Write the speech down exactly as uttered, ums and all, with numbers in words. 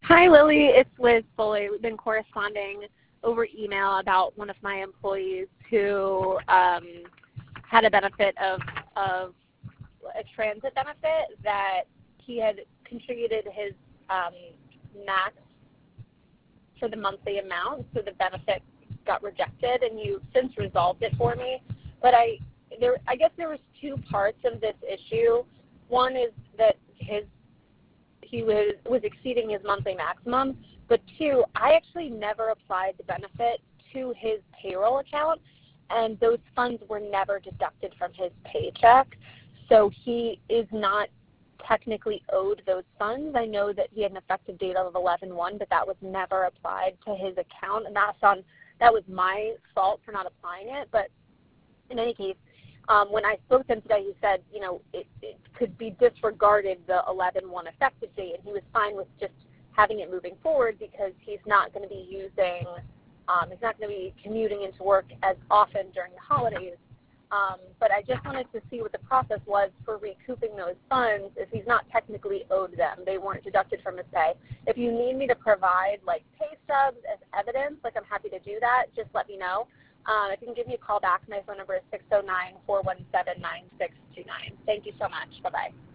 Hi, Lily. It's Liz Foley. We've been corresponding over email about one of my employees who um, had a benefit of, of a transit benefit that he had contributed his um, max for the monthly amount, so the benefit got rejected, and you since resolved it for me. But I, there, I guess there was two parts of this issue. One is that his he was, was exceeding his monthly maximum, but two, I actually never applied the benefit to his payroll account, and those funds were never deducted from his paycheck, so he is not technically owed those funds. I know that he had an effective date of eleven one, but that was never applied to his account, and that's on, that was my fault for not applying it, but in any case, Um, when I spoke to him today, he said, you know, it, it could be disregarded, the eleven one effective date, and he was fine with just having it moving forward because he's not going to be using, um, he's not going to be commuting into work as often during the holidays. Um, but I just wanted to see what the process was for recouping those funds if he's not technically owed them. They weren't deducted from his pay. If you need me to provide, like, pay stubs as evidence, like, I'm happy to do that. Just let me know. Uh, if you can give me a call back, my phone number is six oh nine, four one seven, nine six two nine. Thank you so much. Bye-bye.